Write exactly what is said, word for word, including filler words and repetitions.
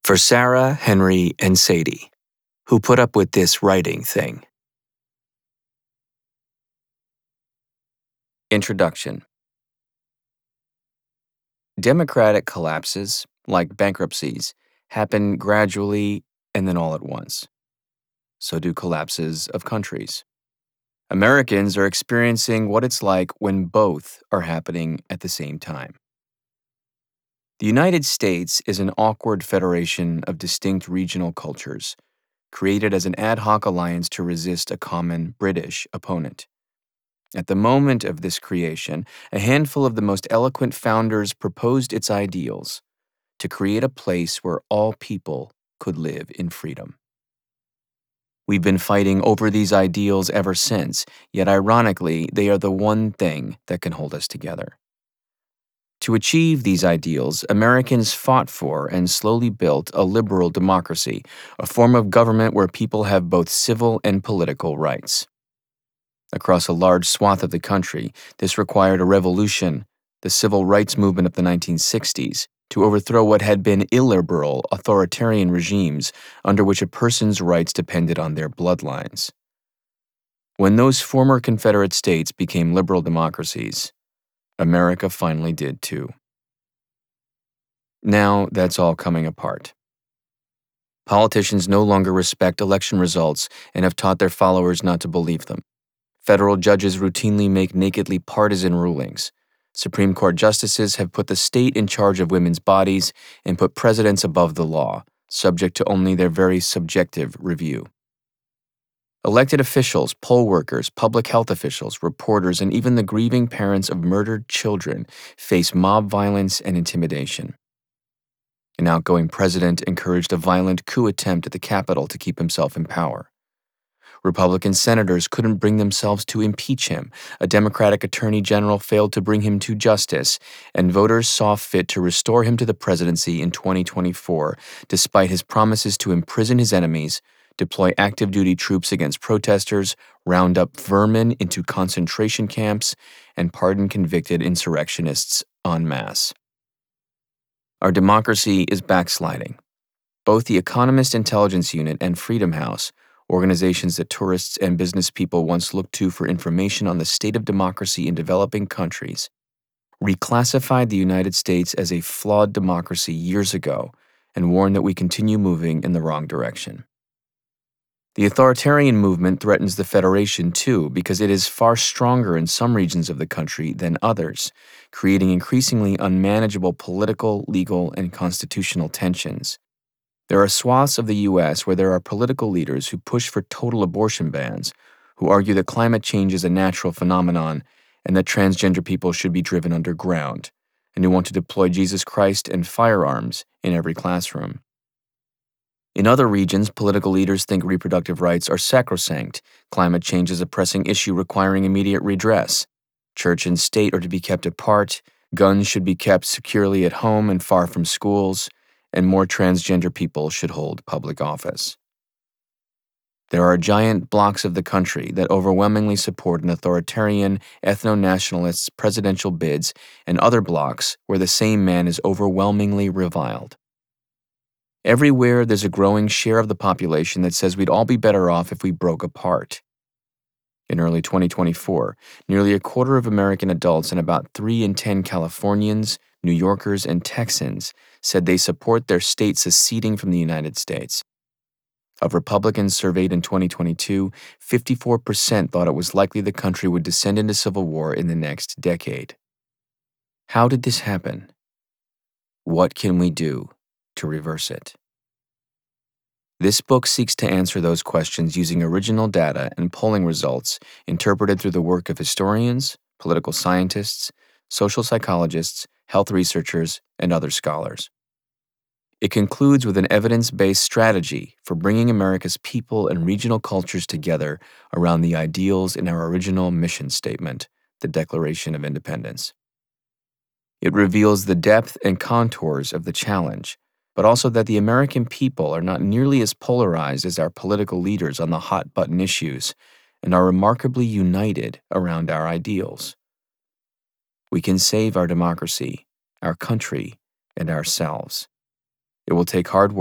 For Sarah, Henry, and Sadie, who put up with this writing thing. Introduction. Democratic collapses, like bankruptcies, happen gradually and then all at once. So do collapses of countries. Americans are experiencing what it's like when both are happening at the same time. The United States is an awkward federation of distinct regional cultures, created as an ad hoc alliance to resist a common British opponent. At the moment of this creation, a handful of the most eloquent founders proposed its ideals to create a place where all people could live in freedom. We've been fighting over these ideals ever since, yet ironically, they are the one thing that can hold us together. To achieve these ideals, Americans fought for and slowly built a liberal democracy, a form of government where people have both civil and political rights. Across a large swath of the country, this required a revolution, the civil rights movement of the nineteen sixties, to overthrow what had been illiberal, authoritarian regimes under which a person's rights depended on their bloodlines. When those former Confederate states became liberal democracies, America finally did too. Now that's all coming apart. Politicians no longer respect election results and have taught their followers not to believe them. Federal judges routinely make nakedly partisan rulings. Supreme Court justices have put the state in charge of women's bodies and put presidents above the law, subject to only their very subjective review. Elected officials, poll workers, public health officials, reporters, and even the grieving parents of murdered children face mob violence and intimidation. An outgoing president encouraged a violent coup attempt at the Capitol to keep himself in power. Republican senators couldn't bring themselves to impeach him, a Democratic attorney general failed to bring him to justice, and voters saw fit to restore him to the presidency in twenty twenty-four, despite his promises to imprison his enemies, deploy active duty troops against protesters, round up vermin into concentration camps, and pardon convicted insurrectionists en masse. Our democracy is backsliding. Both the Economist Intelligence Unit and Freedom House, organizations that tourists and business people once looked to for information on the state of democracy in developing countries, reclassified the United States as a flawed democracy years ago and warned that we continue moving in the wrong direction. The authoritarian movement threatens the Federation too because it is far stronger in some regions of the country than others, creating increasingly unmanageable political, legal, and constitutional tensions. There are swaths of the U S where there are political leaders who push for total abortion bans, who argue that climate change is a natural phenomenon and that transgender people should be driven underground, and who want to deploy Jesus Christ and firearms in every classroom. In other regions, political leaders think reproductive rights are sacrosanct, climate change is a pressing issue requiring immediate redress, church and state are to be kept apart, guns should be kept securely at home and far from schools, and more transgender people should hold public office. There are giant blocks of the country that overwhelmingly support an authoritarian, ethno-nationalist presidential bids, and other blocks where the same man is overwhelmingly reviled. Everywhere, there's a growing share of the population that says we'd all be better off if we broke apart. In early twenty twenty-four, nearly a quarter of American adults and about three in ten Californians, New Yorkers, and Texans said they support their state seceding from the United States. Of Republicans surveyed in twenty twenty-two, fifty-four percent thought it was likely the country would descend into civil war in the next decade. How did this happen? What can we do to reverse it? This book seeks to answer those questions using original data and polling results interpreted through the work of historians, political scientists, social psychologists, health researchers, and other scholars. It concludes with an evidence-based strategy for bringing America's people and regional cultures together around the ideals in our original mission statement, the Declaration of Independence. It reveals the depth and contours of the challenge, but also that the American people are not nearly as polarized as our political leaders on the hot-button issues and are remarkably united around our ideals. We can save our democracy, our country, and ourselves. It will take hard work.